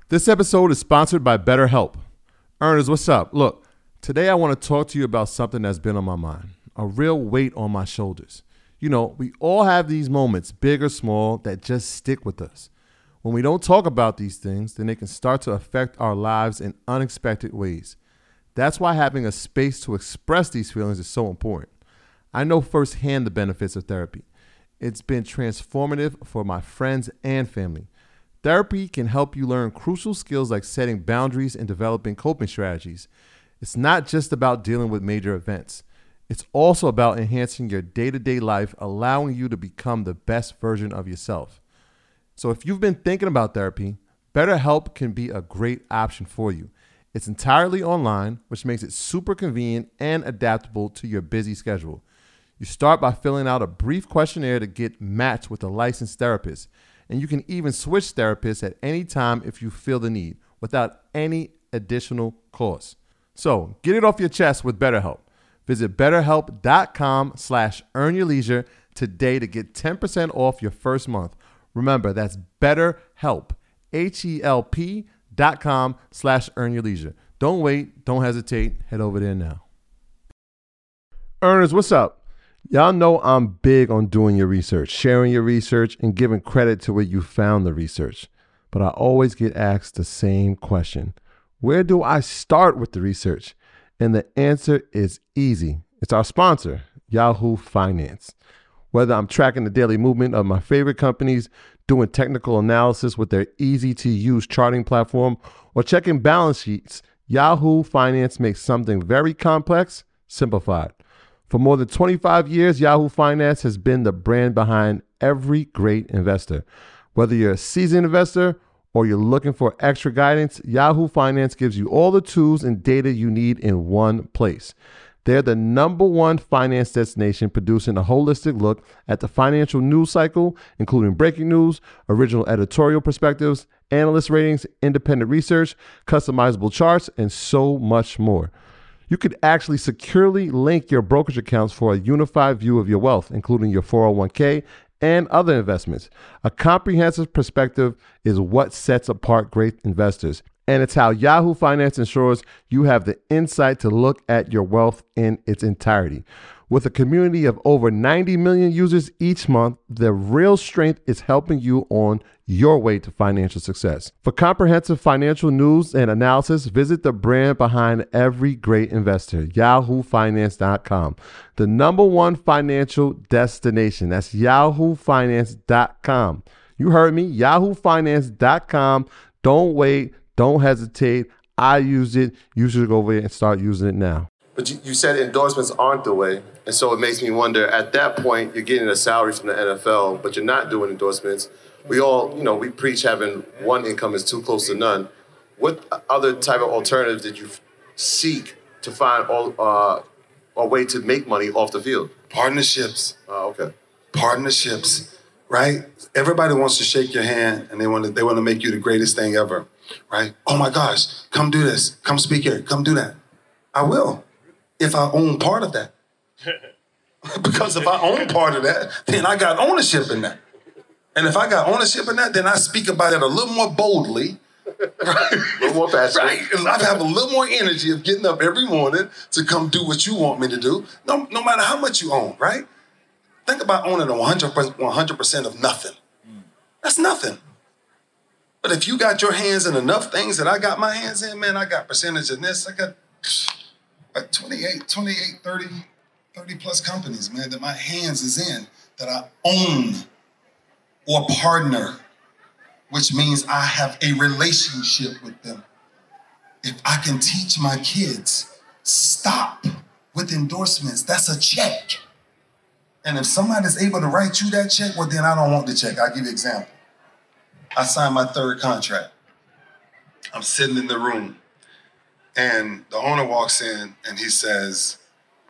This episode is sponsored by BetterHelp. Earners, what's up? Look, today I want to talk to you about something that's been on my mind, a real weight on my shoulders. You know, we all have these moments, big or small, that just stick with us. When we don't talk about these things, then they can start to affect our lives in unexpected ways. That's why having a space to express these feelings is so important. I know firsthand the benefits of therapy. It's been transformative for my friends and family. Therapy can help you learn crucial skills like setting boundaries and developing coping strategies. It's not just about dealing with major events. It's also about enhancing your day-to-day life, allowing you to become the best version of yourself. So if you've been thinking about therapy, BetterHelp can be a great option for you. It's entirely online, which makes it super convenient and adaptable to your busy schedule. You start by filling out a brief questionnaire to get matched with a licensed therapist. And you can even switch therapists at any time if you feel the need, without any additional cost. So get it off your chest with BetterHelp. Visit BetterHelp.com/earnyourleisure today to get 10% off your first month. Remember, that's BetterHelp, HELP.com/earnyourleisure. Don't wait, don't hesitate, head over there now. Earners, what's up? Y'all know I'm big on doing your research, sharing your research, and giving credit to where you found the research. But I always get asked the same question. Where do I start with the research? And the answer is easy. It's our sponsor, Yahoo Finance. Whether I'm tracking the daily movement of my favorite companies, doing technical analysis with their easy-to-use charting platform, or checking balance sheets, Yahoo Finance makes something very complex simplified. For more than 25 years, Yahoo Finance has been the brand behind every great investor. Whether you're a seasoned investor or you're looking for extra guidance, Yahoo Finance gives you all the tools and data you need in one place. They're the #1 finance destination, producing a holistic look at the financial news cycle, including breaking news, original editorial perspectives, analyst ratings, independent research, customizable charts, and so much more. You could actually securely link your brokerage accounts for a unified view of your wealth, including your 401k and other investments. A comprehensive perspective is what sets apart great investors, and it's how Yahoo Finance ensures you have the insight to look at your wealth in its entirety. With a community of over 90 million users each month, the real strength is helping you on your way to financial success. For comprehensive financial news and analysis, visit the brand behind every great investor, yahoofinance.com. The #1 financial destination. That's yahoofinance.com. You heard me, yahoofinance.com. Don't wait, don't hesitate. I use it. You should go over there and start using it now. But you said endorsements aren't the way, and so it makes me wonder, at that point, you're getting a salary from the NFL, but you're not doing endorsements. We all, we preach having one income is too close to none. What other type of alternatives did you seek to find a way to make money off the field? Partnerships. Oh, okay. Partnerships, right? Everybody wants to shake your hand, and they want to make you the greatest thing ever, right? Oh my gosh, come do this, come speak here, come do that. I will. If I own part of that. Because if I own part of that, then I got ownership in that. And if I got ownership in that, then I speak about it a little more boldly. Right? A little more passionate. Right. And I have a little more energy of getting up every morning to come do what you want me to do, no matter how much you own, right? Think about owning 100% of nothing. That's nothing. But if you got your hands in enough things that I got my hands in, man, I got percentage in this, I got 28, 30 plus companies, man, that my hands is in, that I own or partner, which means I have a relationship with them. If I can teach my kids, stop with endorsements, that's a check. And if somebody's able to write you that check, well, then I don't want the check. I'll give you an example. I signed my 3rd contract. I'm sitting in the room. And the owner walks in and he says,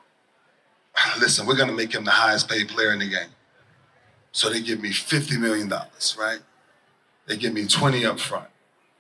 listen, we're going to make him the highest paid player in the game. So they give me $50 million, right? They give me 20 up front.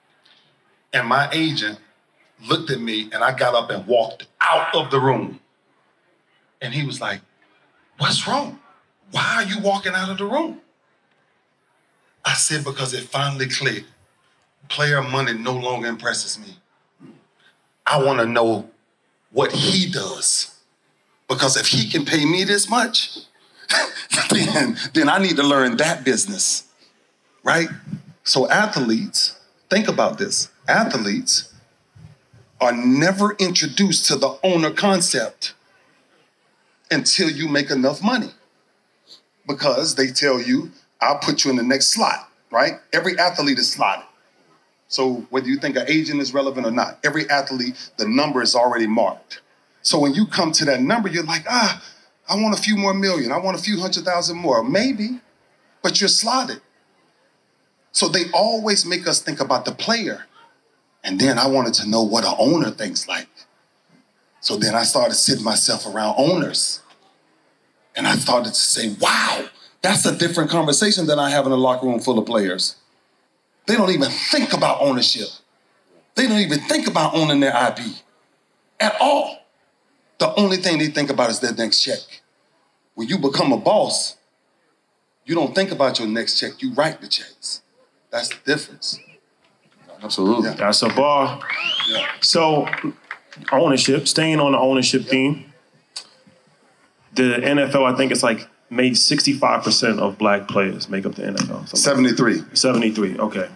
And my agent looked at me and I got up and walked out of the room. And he was like, what's wrong? Why are you walking out of the room? I said, because it finally clicked. Player money no longer impresses me. I want to know what he does. Because if he can pay me this much, then I need to learn that business, right? So athletes, think about this. Athletes are never introduced to the owner concept until you make enough money. Because they tell you, I'll put you in the next slot, right? Every athlete is slotted. So whether you think an agent is relevant or not, every athlete, the number is already marked. So when you come to that number, you're like, I want a few more million. I want a few 100,000 more. Maybe, but you're slotted. So they always make us think about the player. And then I wanted to know what an owner thinks like. So then I started sitting myself around owners. And I started to say, wow, that's a different conversation than I have in a locker room full of players. They don't even think about ownership. They don't even think about owning their IP at all. The only thing they think about is their next check. When you become a boss, you don't think about your next check, you write the checks. That's the difference. Absolutely. Yeah. That's a bar. Yeah. So, ownership, staying on the ownership theme. The NFL, I think it's like made 65% of black players make up the NFL. 73. 73, okay.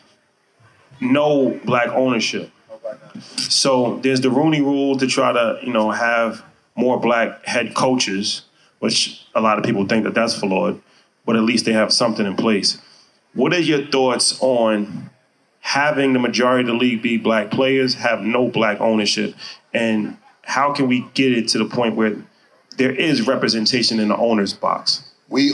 No black ownership. So there's the Rooney Rule to try to, have more black head coaches, which a lot of people think that that's flawed, but at least they have something in place. What are your thoughts on having the majority of the league be black players, have no black ownership, and how can we get it to the point where there is representation in the owner's box? We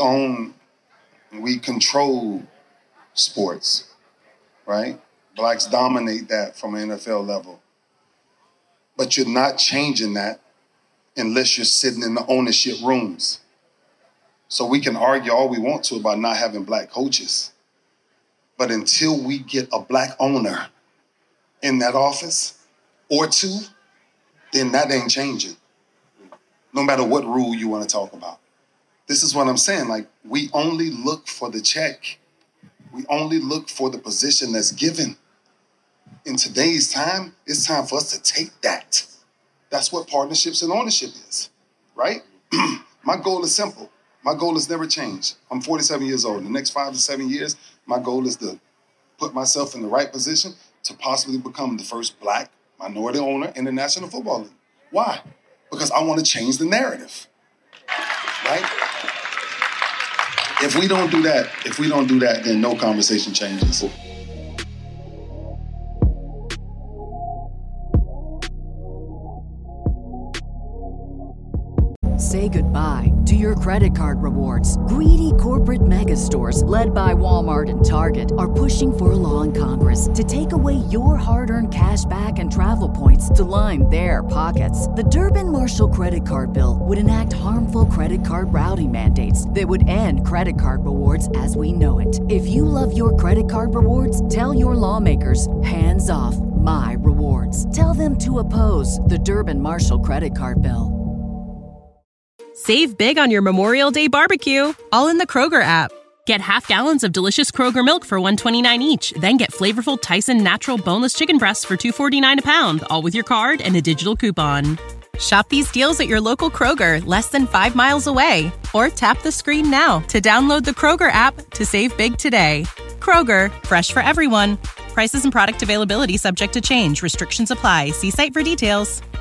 control sports, right? Blacks dominate that from an NFL level. But you're not changing that unless you're sitting in the ownership rooms. So we can argue all we want to about not having black coaches. But until we get a black owner in that office or two, then that ain't changing. No matter what rule you want to talk about. This is what I'm saying. Like, we only look for the check. We only look for the position that's given. In today's time, it's time for us to take that. That's what partnerships and ownership is, right? My goal is simple. My goal has never changed. I'm 47 years old. In the next 5 to 7 years, my goal is to put myself in the right position to possibly become the first black minority owner in the National Football League. Why? Because I want to change the narrative, right? If we don't do that, then no conversation changes. Say goodbye to your credit card rewards. Greedy corporate mega stores, led by Walmart and Target, are pushing for a law in Congress to take away your hard-earned cash back and travel points to line their pockets. The Durbin-Marshall credit card bill would enact harmful credit card routing mandates that would end credit card rewards as we know it. If you love your credit card rewards, tell your lawmakers, hands off my rewards. Tell them to oppose the Durbin-Marshall credit card bill. Save big on your Memorial Day barbecue, all in the Kroger app. Get half gallons of delicious Kroger milk for $1.29 each. Then get flavorful Tyson natural boneless chicken breasts for $2.49 a pound, all with your card and a digital coupon. Shop these deals at your local Kroger, less than 5 miles away. Or tap the screen now to download the Kroger app to save big today. Kroger, fresh for everyone. Prices and product availability subject to change. Restrictions apply. See site for details.